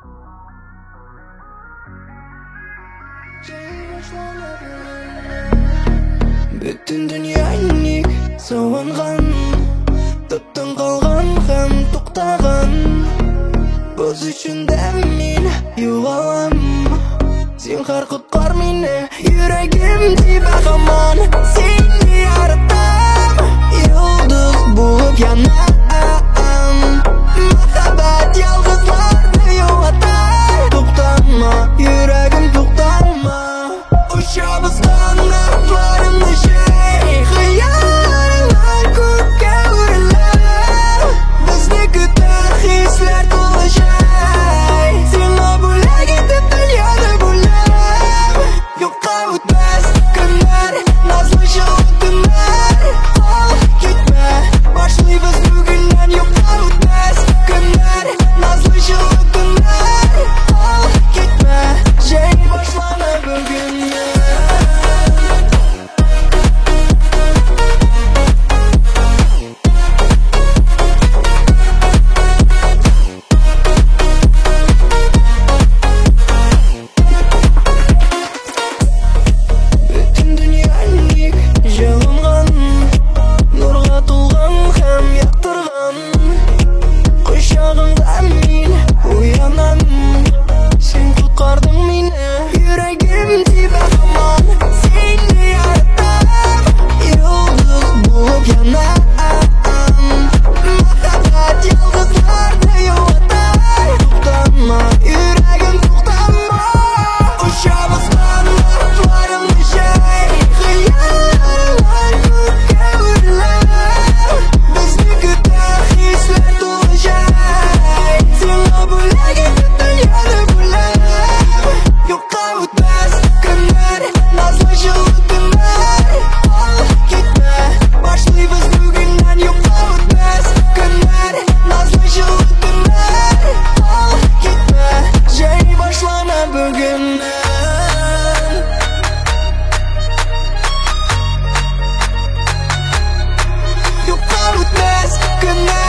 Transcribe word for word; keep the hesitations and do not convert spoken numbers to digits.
Бүтін дүния ник сауынған, тоттың қалған һәм тоқтаған. Боз ішінде мен юғалам, зинһар құтқар мені, жүрегім тебе қаман. Сені яратам, йылдыз болып янам. Махаббат ялғызларды юғатар. Тоқтама, жүрегім тоқтама. Ұшамыз қанаттарымды жай, қиялар көкке өріліп. Бізді күтер хислер толы жай. Сені бөлек етіп дүниені бөліп. Жоққа өтмес күндер, назлы жылы түндер. Қол кетпе, башлаймыз бүгіннен. Жоққа өтмес күндер, назлы жылы түндер. Қол кетпе, жай башлана бүгіннен. Good night.